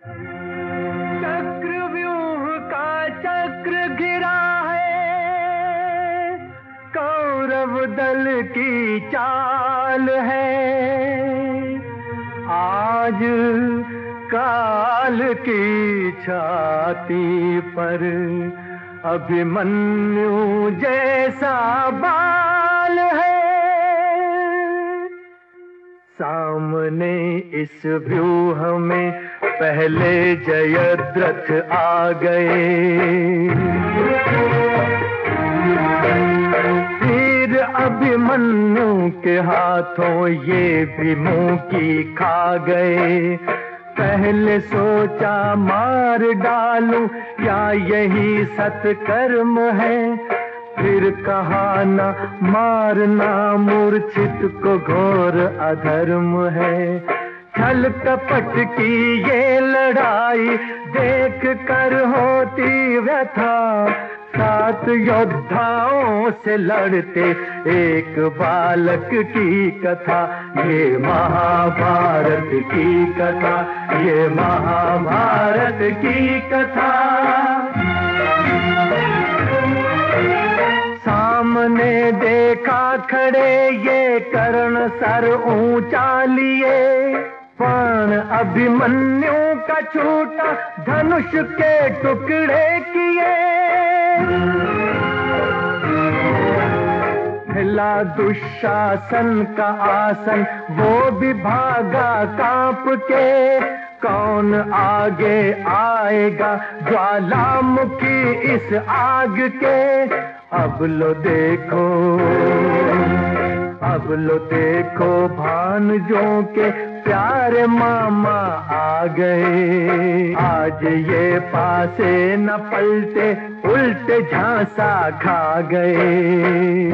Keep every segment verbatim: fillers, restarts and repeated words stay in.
चक्रव्यूह का चक्र घिरा है, कौरव दल की चाल है। आज काल की छाती पर अभिमन्यु जैसा बाल है। सामने इस व्यूह में पहले जयद्रथ आ गए। फिर अभिमन्यु के हाथों ये भी मुंह की खा गए। पहले सोचा मार डालूं या यही सत्कर्म है, फिर कहा न मारना मूर्छित को घोर अधर्म है। छल कपट की ये लड़ाई देख कर होती व्यथा, सात योद्धाओं से लड़ते एक बालक की कथा। ये महाभारत की कथा, ये महाभारत की कथा। सामने देखा खड़े ये कर्ण सर ऊंचा लिए, बाण अभिमन्यु का छूटा धनुष के टुकड़े किए। हिला दुशासन का आसन, वो भी भागा कांप के। कौन आगे आएगा ज्वालामुखी इस आग के। अब लो देखो, अब लो देखो भानजों के प्यारे मामा आ गए। आज ये पासे न पलटे, उल्टे झांसा खा गए।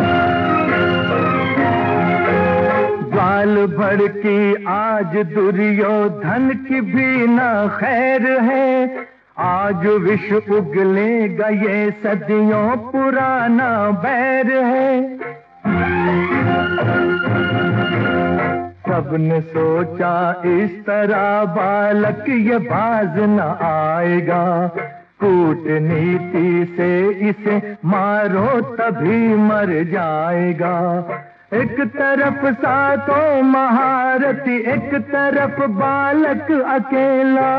ज्वाल भड़की आज दुर्योधन की भी न खैर है। आज विष उगलेगा ये सदियों पुराना बैर है। सबने सोचा इस तरह बालक ये बाज न आएगा, कूटनीति से इसे मारो तभी मर जाएगा। एक तरफ सातों महारथी, एक तरफ बालक अकेला।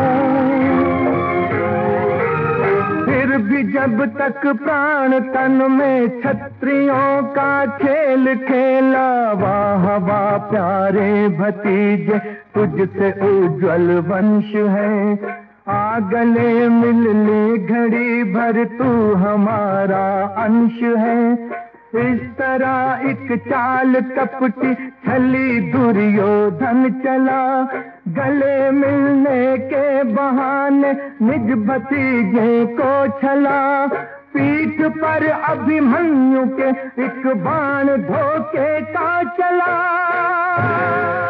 फिर भी जब तक प्राण तन में क्षत्रियों का खेल खेला। वाह वाह प्यारे भतीजे, तुझसे उज्जवल वंश है। आ गले मिल ले घड़ी भर, तू हमारा अंश है। इस तरह एक चाल कपटी छली दुर्योधन चला। गले मिलने के बहाने निज भतीजे को छला। पीठ पर अभिमन्यु के एक बाण धोखे का चला।